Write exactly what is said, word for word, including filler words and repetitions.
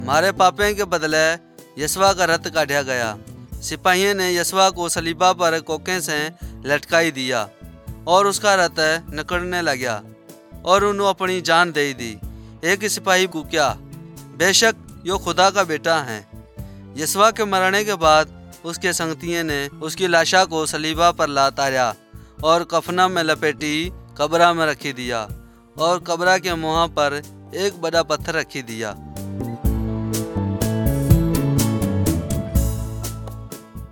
मारे पापे के बदले यशवा का रथ काटा गया। सिपाहियों ने यशवा को सलीबा पर कोके से लटकाई दिया और उसका रथ निकलने लगा और उन्होंने अपनी जान दे दी। एक सिपाही कूक्या, बेशक यो खुदा का बेटा है। यशवा के मरने के बाद उसके संगतियों ने उसकी लाशा को सलीबा पर ला तारा और कफना में लपेटी कब्र में रखी दिया और कब्र के मुँह पर एक बड़ा पत्थर रखी दिया।